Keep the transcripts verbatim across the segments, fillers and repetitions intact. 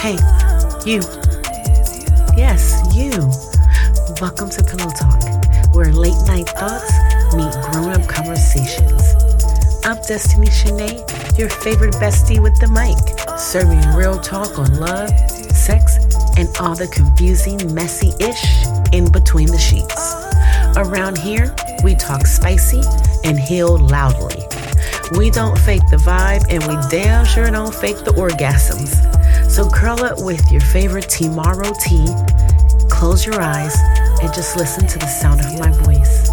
Hey, you. Yes, you. Welcome to Pillow Talk, where late night thoughts meet grown-up conversations. I'm Destiny Shanae, your favorite bestie with the mic, serving real talk on love, sex, and all the confusing, messy-ish in between the sheets. Around here, we talk spicy and heal loudly. We don't fake the vibe, and we damn sure don't fake the orgasms. So curl up with your favorite Tomorrow tea, close your eyes, and just listen to the sound of my voice.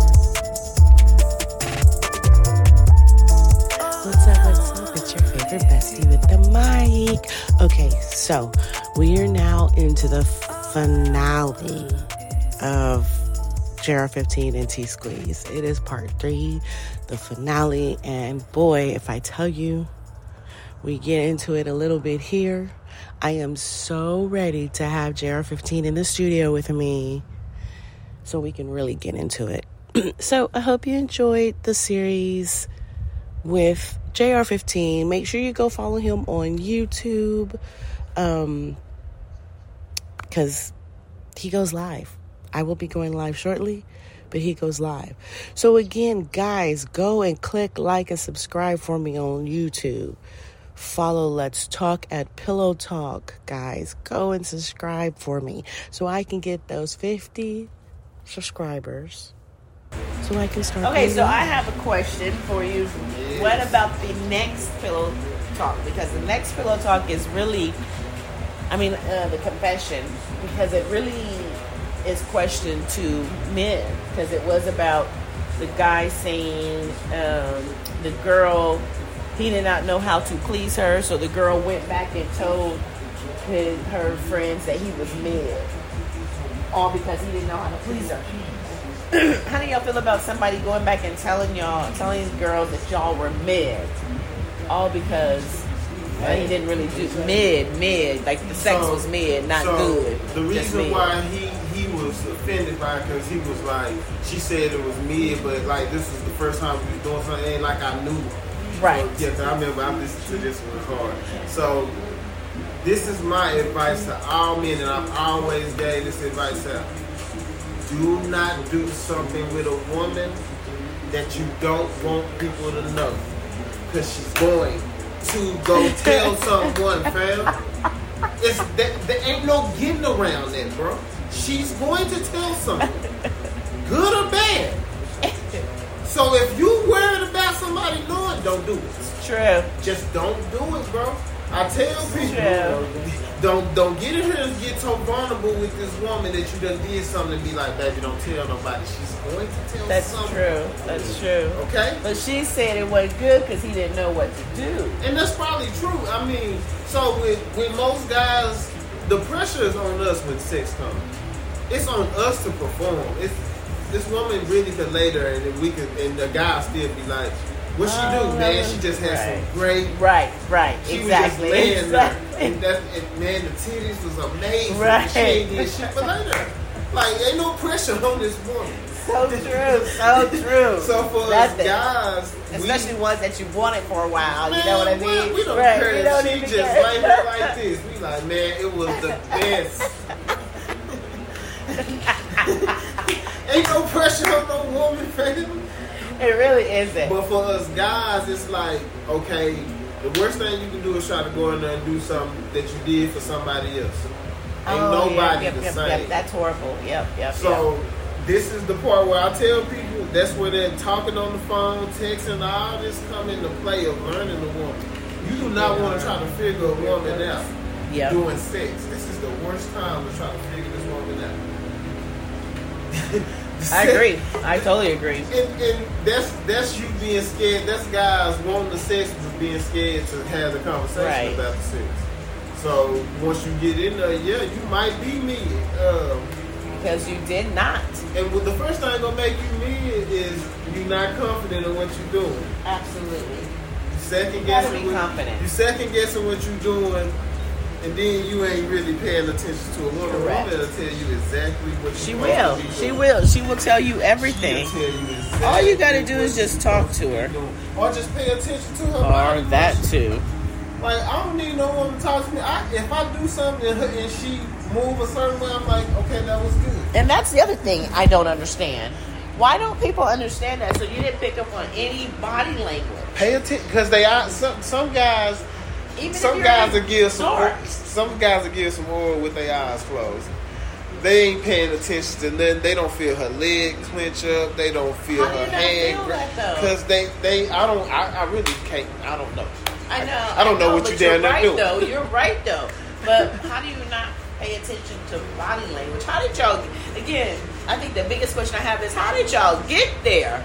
What's up, what's up? It's your favorite bestie with the mic. Okay, so we are now into the finale of J R fifteen and T-Squeeze. It is part three, the finale, and boy, if I tell you, we get into it a little bit here. I am so ready to have J R fifteen in the studio with me so we can really get into it. So I hope you enjoyed the series with J R fifteen. Make sure you go follow him on YouTube um, because he goes live. I will be going live shortly, but he goes live. So again, guys, go and click like and subscribe for me on YouTube. Follow Let's Talk at Pillow Talk, guys. Go and subscribe for me so I can get those fifty subscribers so I can start. Okay, so I have a question for you. Yes. What about the next Pillow Talk? Because the next Pillow Talk is really, I mean, uh, the confession, because it really is questioned to men, because it was about the guy saying um, the girl, he did not know how to please her, so the girl went back and told his, her friends that he was mid, all because he didn't know how to please her. How do y'all feel about somebody going back and telling y'all, telling these girls that y'all were mid, all because uh, he didn't really do mid, mid, like the sex so, was mid, not so good. The reason why he he was offended by it because he was like, she said it was mid, but like this was the first time we was doing something, ain't like I knew. Right. So, yeah, cause I remember I listened to this one hard. So this is my advice to all men, and I've always gave this advice out. Do not do something with a woman that you don't want people to know, because she's going to go tell someone, fam. It's that there ain't no getting around that, bro. She's going to tell someone, good or bad. So if you worried about somebody knowing, don't do it. True. Just don't do it, bro. I tell people, True. don't don't get in here and get so vulnerable with this woman that you done did something and be like, baby, don't tell nobody. She's going to tell That's someone. true. That's true. Okay? But she said it wasn't good because he didn't know what to do. And that's probably true. I mean, so with, with most guys, the pressure is on us when sex comes. It's on us to perform. It's this woman really could later, and then we could, and the guy still be like, what she oh, do, man? She just had right. some great, right, right, she exactly. was just laying exactly. there, and, that, and man, the titties was amazing. Right. She ain't did shit for later. Like, ain't no pressure on this woman. So true, so true. So for us guys, especially we, ones that you wanted for a while, man, you know what I mean? We, we don't right. care we that don't she even just care. laid her like this. We like, man, it was the best. Ain't no pressure on no woman, fam. It really isn't. But for us guys, it's like, okay, the worst thing you can do is try to go in there and do something that you did for somebody else. Ain't oh, nobody yep, the yep, same. Yep, that's horrible. Yep, yep. So yep. this is the part where I tell people that's where they're talking on the phone, texting, all this come into play of learning the woman. You do not want to try to figure a woman out yep. doing sex. This is the worst time to try to figure this woman out. I agree. I totally agree. And, and that's that's you being scared. That's guys wanting the sex but being scared to have the conversation right. about the sex. So once you get in there, yeah, you might be mid. Um, because you did not. And what the first thing gonna make you mid is you not confident in what you're doing. Absolutely. You second You gotta guessing be what, confident. You second guessing what you're doing. And then you ain't really paying attention to a woman. Correct. A woman will tell you exactly what she you're will. supposed to be She doing. will. She will tell you everything. She'll tell you exactly. All you got to do is just talk to her. Or just pay attention to her. Or that too. Like, I don't need no woman to talk to me. I, if I do something and, her, and she move a certain way, I'm like, okay, that was good. And that's the other thing I don't understand. Why don't people understand that? So you didn't pick up on any body language. Pay attention, because they are some some guys. Even some if guys you're will give some. dark. Oil, some guys will give some oil with their eyes closed. They ain't paying attention to nothing. They don't feel her leg clench up. They don't feel How do her you not hand. feel that, though? Because they, they, I don't, I, I really can't. I don't know. I know. I don't know, what but you down there right, doing. Though you're right though. But how do you not pay attention to body language? How did y'all? Again, I think the biggest question I have is how did y'all get there?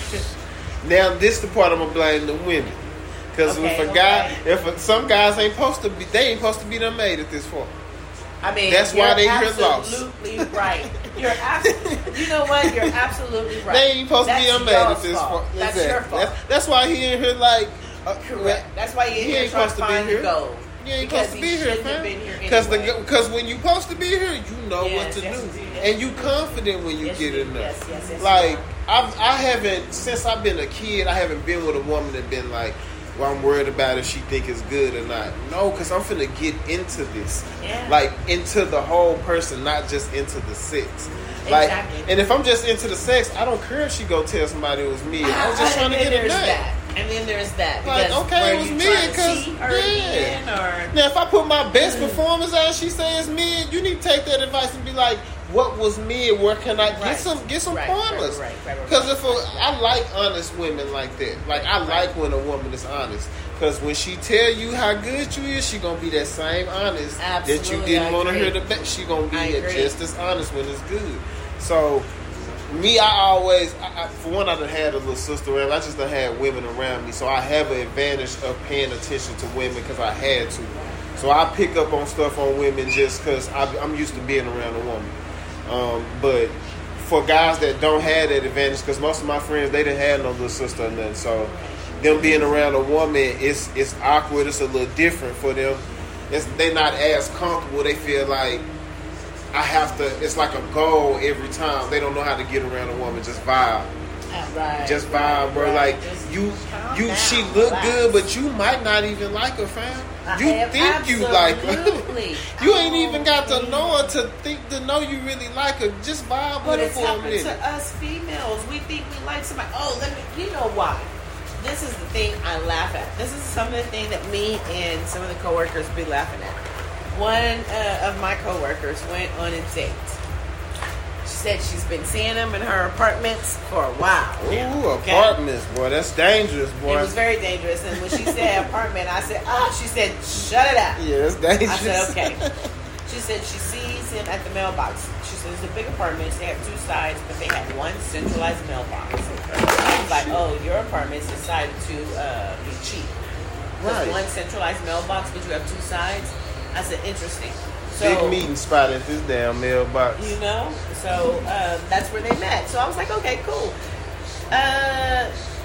Now this the part I'm gonna blame the women. Because Okay, if a guy, okay. if a, some guys ain't supposed to be, they ain't supposed to be done made at this point. I mean, That's you're why they hear lost. absolutely right. You're absolutely. You know what? You're absolutely right. They ain't supposed That's to be unmade y'all's at this fault. point. That's Exactly. your fault. That's, that's why he in here like. Uh, Correct. That's why you're He here ain't trying to supposed to be find here. the gold. You ain't Because supposed to he be here, shouldn't have fam. been here Because anyway. because when you supposed to be here, you know Yes, what to yes, do, you do. Yes, and you you do. confident when you Yes, get you in do. there. Yes, yes, yes, like you are. I've, I haven't since I've been a kid. I haven't been with a woman that been like, well, I'm worried about if she think it's good or not. No, because I'm finna get into this, Yeah. like into the whole person, not just into the sex. Like, Exactly. and if I'm just into the sex, I don't care if she go tell somebody it was me. I was just trying and to then get a there's nut. that. And then there's that. Like, Because okay, were it was you me, trying to 'cause- cheat her yeah. again, or Now, if I put my best performance out, she says mid. You need to take that advice and be like, "What was mid? Where can I get Right. some get some Right, pointers?" right, right, right, right, Because right. if a, I like honest women like that, like I like when a woman is honest. Because when she tell you how good you is, she gonna be that same honest that you Absolutely, didn't I want to agree. hear the best. She gonna be I that agree. just as honest when it's good. So. Me, I always, I, I, for one, I done had a little sister around. I just done had women around me, so I have an advantage of paying attention to women because I had to. So I pick up on stuff on women just because I'm used to being around a woman. Um, but for guys that don't have that advantage, because most of my friends, they didn't have no little sister or nothing, so them being around a woman, it's it's awkward. It's a little different for them. It's, they're not as comfortable. They feel like I have to, it's like a goal every time. They don't know how to get around a woman. Just vibe. right, Just vibe, bro. right. Like, Just you, calm you, down, she look relax. good, but you might not even like her, fam. I You have- think you like her. absolutely. You ain't even got to Oh, know her to think, to know you really like her. Just vibe But with her it's for a happened minute. to us females. We think we like somebody. Oh, let me. You know why? This is the thing I laugh at. This is some of the thing that me and some of the coworkers be laughing at. One uh, of my coworkers went on a date. She said she's been seeing him in her apartments for a while. now, Ooh, okay? apartments, boy. That's dangerous, boy. It was very dangerous. And when she said apartment, I said, oh, she said, shut it up. yeah, that's dangerous. I said, okay. She said she sees him at the mailbox. She says the big apartments, they have two sides, but they have one centralized mailbox. I was like, oh, your apartments decided to uh, be cheap. Because Right. one centralized mailbox, but you have two sides. I said, interesting. So, Big meeting spot at this damn mailbox. you know, so uh, that's where they met. So I was like, okay, cool. Uh,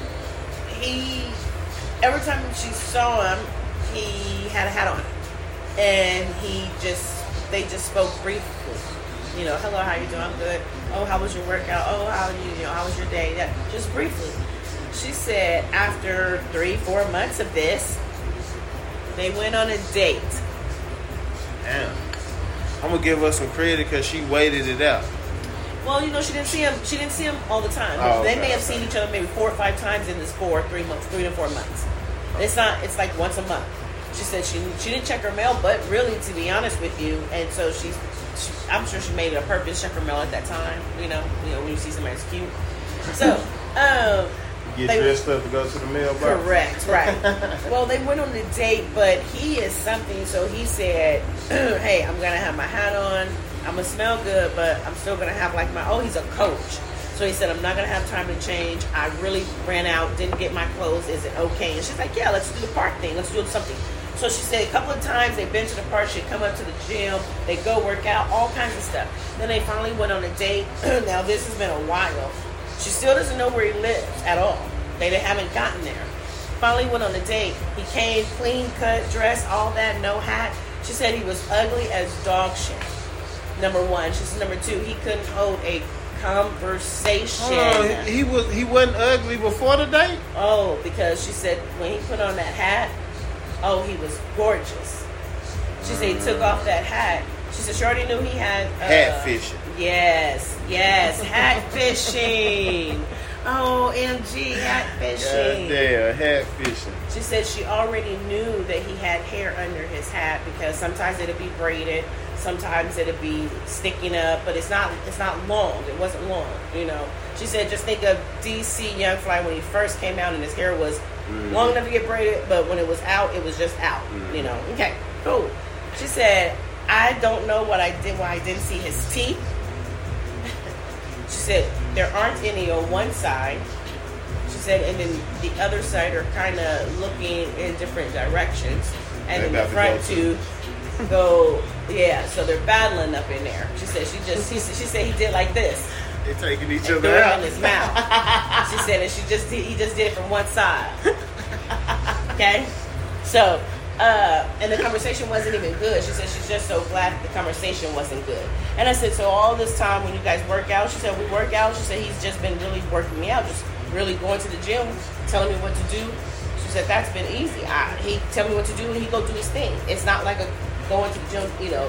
he, every time she saw him, he had a hat on, and he just, they just spoke briefly. You know, hello, how you doing? I'm good. Oh, how was your workout? Oh, how you, you know, how was your day? Yeah, just briefly. She said after three, four months of this, they went on a date. Damn. I'm gonna give her some credit because she waited it out. Well, you know, she didn't see him. She didn't see him all the time. Oh, they okay, may have okay. seen each other maybe four or five times in this four, three months, three to four months. It's not. It's like once a month. She said she she didn't check her mail, but really, to be honest with you, and so she's. She, I'm sure she made it a purpose to check her mail at that time. You know, you know when you see somebody that's cute. So, um, Get They- dressed up to go to the mailbox. correct, right. Well, they went on the date, but he is something. So he said, "Hey, I'm gonna have my hat on. I'm gonna smell good, but I'm still gonna have like my." Oh, he's a coach. So he said, "I'm not gonna have time to change. I really ran out, didn't get my clothes. Is it okay?" And she's like, "Yeah, let's do the park thing. Let's do something." So she said a couple of times they've been to the park. She'd come up to the gym. They go work out, all kinds of stuff. Then they finally went on a date. Now this has been a while. She still doesn't know where he lives at all. They haven't gotten there. Finally went on a date. He came clean cut, dressed, all that, no hat. She said he was ugly as dog shit. Number one. She said number two, he couldn't hold a conversation. Hold on, he was he wasn't ugly before the date. Oh, because she said when he put on that hat, oh, he was gorgeous. She said he took off that hat. She said she already knew he had... Uh, hat fishing. Yes, yes, hat fishing. Oh, M G, hat fishing. God damn, hat fishing. She said she already knew that he had hair under his hat because sometimes it'd be braided, sometimes it'd be sticking up, but it's not it's not long. It wasn't long, you know. She said just think of D C Young Fly when he first came out and his hair was mm-hmm. long enough to get braided, but when it was out, it was just out, mm-hmm. you know. Okay, cool. She said, I don't know what I did why I didn't see his teeth. She said there aren't any on one side. She said, and then the other side are kind of looking in different directions, and in the front two go, yeah. So they're battling up in there. She said she just she, she said he did like this. They're taking each and other out in his mouth. She said, and she just did, he just did it from one side. Okay, so. Uh, and the conversation wasn't even good. She said she's just so glad the conversation wasn't good. And I said, so all this time when you guys work out, she said, we work out. She said, he's just been really working me out, just really going to the gym, telling me what to do. She said, that's been easy. I, he tell me what to do and he go do his thing. It's not like a going to the gym, you know.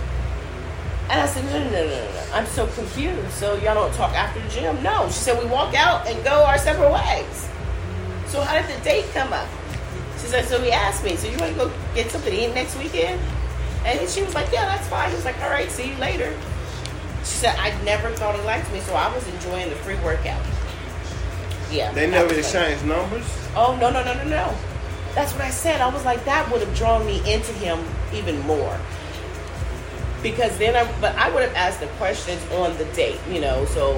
And I said, no, no, no, no, no. I'm so confused. So y'all don't talk after the gym? No. She said, we walk out and go our separate ways. So how did the date come up? She said, so he asked me, so you want to go get something to eat next weekend? And she was like, yeah, that's fine. He was like, all right, see you later. She said, I never thought he liked me, so I was enjoying the free workout. Yeah. They never exchanged numbers? Oh, no, no, no, no, no. That's what I said. I was like, that would have drawn me into him even more. Because then I, but I would have asked the questions on the date, you know, so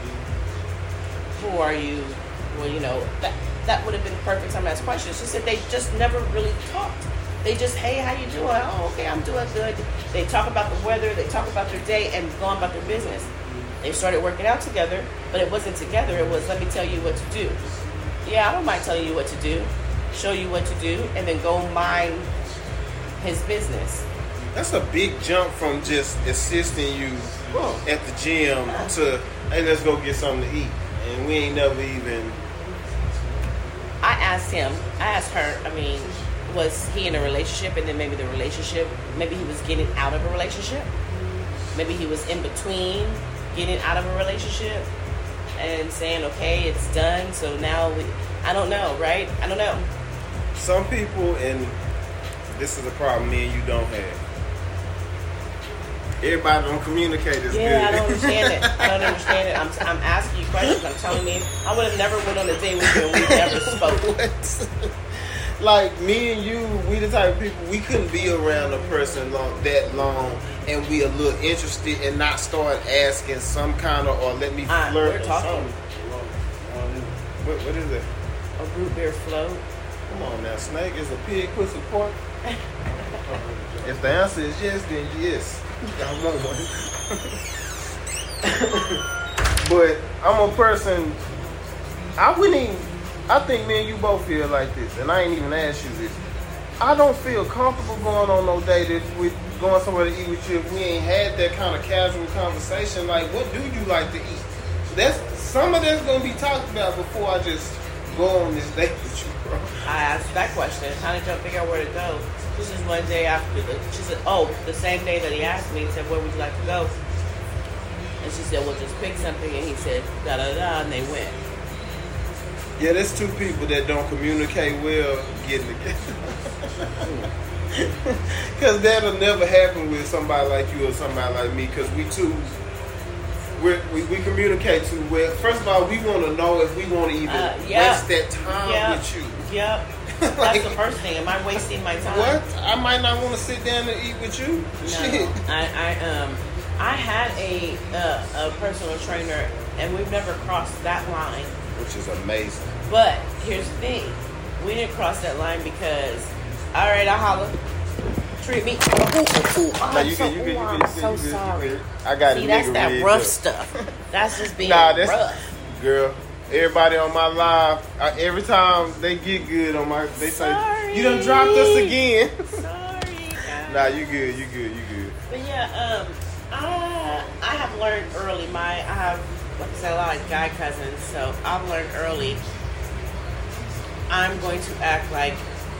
who are you? Well, you know, that. That would have been the perfect time to ask questions. She said they just never really talked. They just, hey, how you doing? Oh, okay, I'm doing good. They talk about the weather, they talk about their day, and go on about their business. They started working out together, but it wasn't together. It was, let me tell you what to do. Yeah, I don't mind telling you what to do, show you what to do, and then go mind his business. That's a big jump from just assisting you oh. at the gym yeah. to, hey, let's go get something to eat. And we ain't never even... I asked him, I asked her, I mean, was he in a relationship and then maybe the relationship, maybe he was getting out of a relationship? Maybe he was in between getting out of a relationship and saying, okay, it's done, so now we, I don't know, right? I don't know. Some people, and this is a problem me and you don't have. Everybody don't communicate as yeah, good. Yeah, I don't understand it. I don't understand it. I'm, I'm asking you questions. I'm telling you. I would have never went on a date with you and we never spoke. What? Like, me and you, we the type of people, we couldn't be around a person long, that long and be a little interested and not start asking some kind of, or let me uh, flirt we're or talking. something. Um, what, what is it? A root beer float. Come on now, Snake. Is a pig pussy pork? If the answer is yes, then yes. I want one. But I'm a person, I wouldn't even, I think me and you both feel like this, and I ain't even asked you this. I don't feel comfortable going on no date if we going somewhere to eat with you if we ain't had that kind of casual conversation. Like, what do you like to eat? That's some of that's gonna be talked about before I just go on this date with you, bro. I asked that question. How did y'all figure out where to go? This is one day after the, she said, oh, the same day that he asked me, he said, where would you like to go? And she said, well, just pick something. And he said, da da da, and they went. Yeah, there's two people that don't communicate well getting together. Because that'll never happen with somebody like you or somebody like me, because we too, we're, we we communicate too well. First of all, we want to know if we want to even uh, yep. waste that time yep. with you. Yep. That's like, the first thing. Am I wasting my time? What? I might not want to sit down and eat with you. No. Shit. I, I um I had a uh, a personal trainer, and we've never crossed that line. Which is amazing. But here's the thing: we didn't cross that line because, all right, I holler. Treat me. Ooh, ooh, ooh. Oh, no, I'm you so, can, you can, you ooh, can, I'm so you can, sorry. You can. I got See, it. that's that rough up. Stuff. That's just being nah, that's, rough. Girl, everybody on my live, I, every time they get good on my, they sorry. say, you done dropped us again. Sorry. Nah, you good, you good, you good. But yeah, um, I I have learned early. My I have, like I said, a lot of guy cousins, so I've learned early. I'm going to act like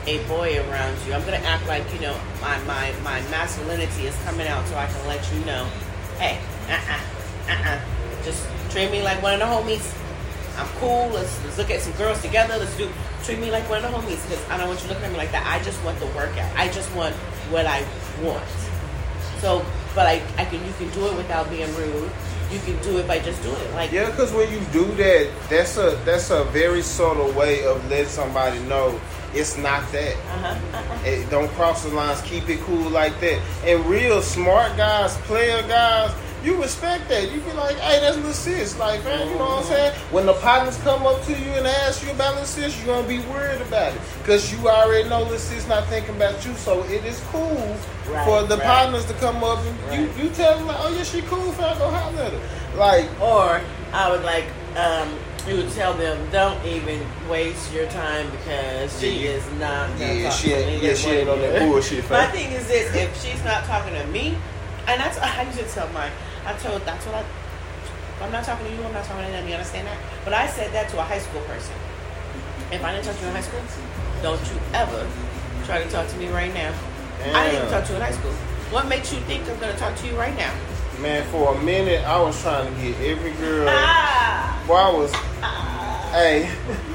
a boy around you, I'm gonna act like, you know, my my my masculinity is coming out, so I can let you know, hey, uh uh uh uh, just treat me like one of the homies. I'm cool. Let's let's look at some girls together. Let's do treat me like one of the homies, because I don't want you looking at me like that. I just want the workout. I just want what I want. So, but I I can you can do it without being rude. You can do it by just doing it. Like, yeah, because when you do that, that's a that's a very subtle way of letting somebody know it's not that. uh-huh, uh-huh. It, don't cross the lines. Keep it cool like that. And real smart guys, player guys, you respect that. You be like, hey, that's little sis. Like, man, you know what I'm saying? When the partners come up to you and ask you about little sis, you're going to be worried about it. Because you already know little sis not thinking about you. So it is cool Right, for the right. partners to come up and Right. you, you tell them, like, oh, yeah, she cool. Fam, go holler at her. Like, Or I would like, um, you would tell them, don't even waste your time because she Yeah, is not gonna yeah, talk she to ain't- me yeah, this she ain't way. on that bullshit, fam. My thing is this: if she's not talking to me, and that's I used to tell my, I told that's what I. I'm not talking to you. I'm not talking to them. You understand that? But I said that to a high school person. If I didn't talk to you in high school, don't you ever try to talk to me right now. I didn't even talk to you in high school. What makes you think I'm gonna talk to you right now? man, for a minute, I was trying to get every girl. Ah, Boy, I was, ah hey.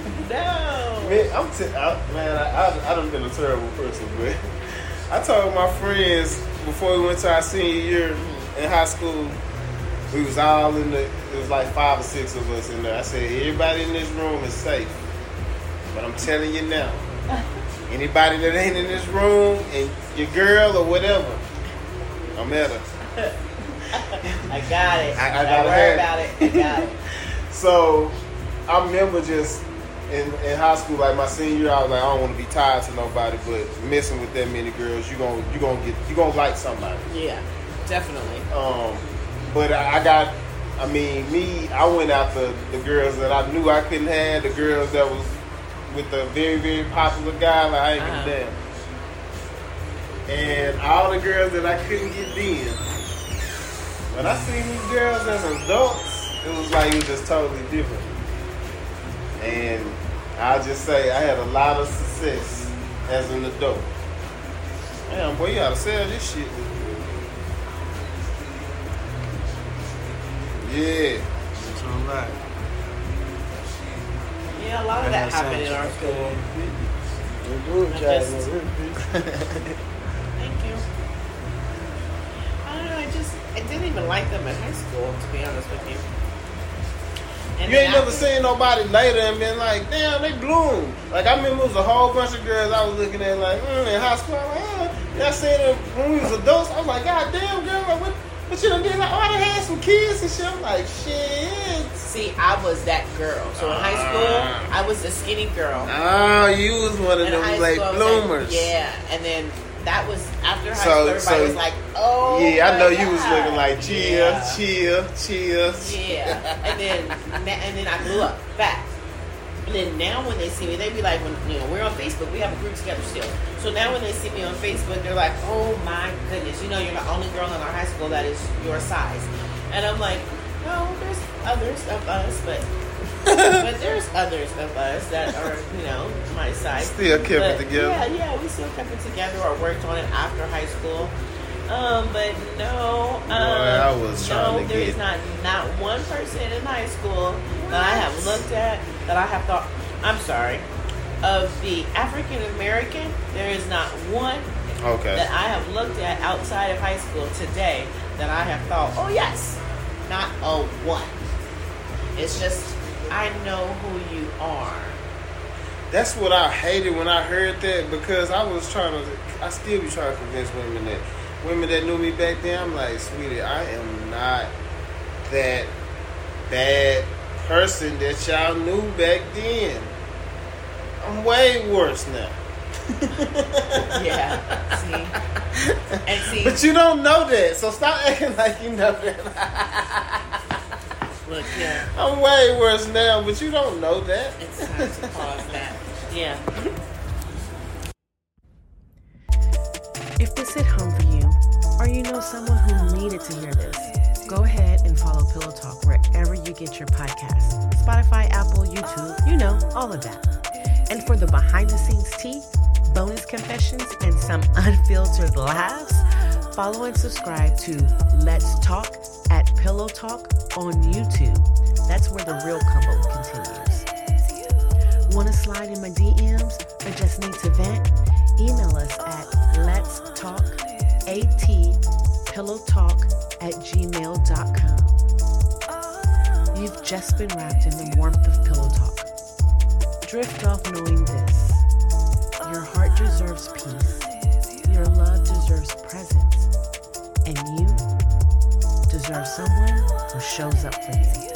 no. Man, I'm t- I, man, I, I, I done been a terrible person, but I told my friends before we went to our senior year in high school, we was all in the, it was like five or six of us in there. I said, everybody in this room is safe. But I'm telling you now, anybody that ain't in this room, and your girl or whatever, I'm at her. I got it. I- I Don't gotta worry have about it. it. I got it. So I remember just in, in high school, like my senior year, I was like, I don't want to be tied to nobody, but messing with that many girls, you gonna you gonna get you gonna like somebody. Yeah, definitely. Um, but I, I got, I mean, me, I went after the girls that I knew I couldn't have, the girls that was with a very very popular guy. Like I ain't Uh-huh. give a damn. And all the girls that I couldn't get then, when I seen these girls as adults, it was like it was just totally different. And I'll just say I had a lot of success as an adult. Damn, boy, you gotta sell this shit. Yeah. That's all right. Yeah, a lot of that happened in our school. Good I job, just- man. Thank you. I don't know. I just I didn't even like them in high school, to be honest with you. And You then ain't never after- seen nobody later and been like, damn, they bloom. Like, I remember it was a whole bunch of girls I was looking at, like, mm, in high school. I'm like, uh. And I seen them when we was adults. I was like, God damn, girl, like, what, what you done did? Like, oh, they had some kids and shit. I'm like, shit. See, I was that girl. So in high school, I was a skinny girl. Oh, you was one of In them high late school, I was like, bloomers. yeah, and then that was after high So- school. Everybody so- was like, "Oh, Yeah, I my know you was God." looking like, chill, Yeah. chill, chill. Yeah, and then and then I blew up fast. And then now when they see me, they be like, when you know we're on Facebook, we have a group together still. So now when they see me on Facebook, they're like, "Oh my goodness, you know you're the only girl in our high school that is your size." And I'm like, "No, there's others of us, but but there's others of us that are you know my size." Still kept it But, together. Yeah, yeah, we still kept it together or worked on it after high school. Um, but no, um, Boy, I was trying no, to there is get- not not one person in high school that I have looked at that I have thought. I'm sorry, of the African American, there is not one Okay. that I have looked at outside of high school today that I have thought, oh yes, not a one. It's just I know who you are. That's what I hated when I heard that, because I was trying to, I still be trying to convince women that, women that knew me back then, I'm like, sweetie, I am not that bad person that y'all knew back then. I'm way worse now. Yeah, see, and see, But you don't know that, so stop acting like you know that. look, yeah, I'm way worse now, but you don't know that. it's time to pause that. Yeah. If this hit home for you, or you know someone who needed to hear this, go ahead and follow Pillow Talk wherever you get your podcasts. Spotify, Apple, YouTube, you know, all of that. And for the behind the scenes tea, bonus confessions, and some unfiltered laughs, follow and subscribe to Let's Talk at Pillow Talk on YouTube. That's where the real combo continues. Want to slide in my D Ms or just need to vent? Email us at let's talk at pillow talk at gmail dot com. You've just been wrapped in the warmth of Pillow Talk. Drift off knowing this. Your heart deserves peace. Your love deserves presence. And you deserve someone who shows up for you.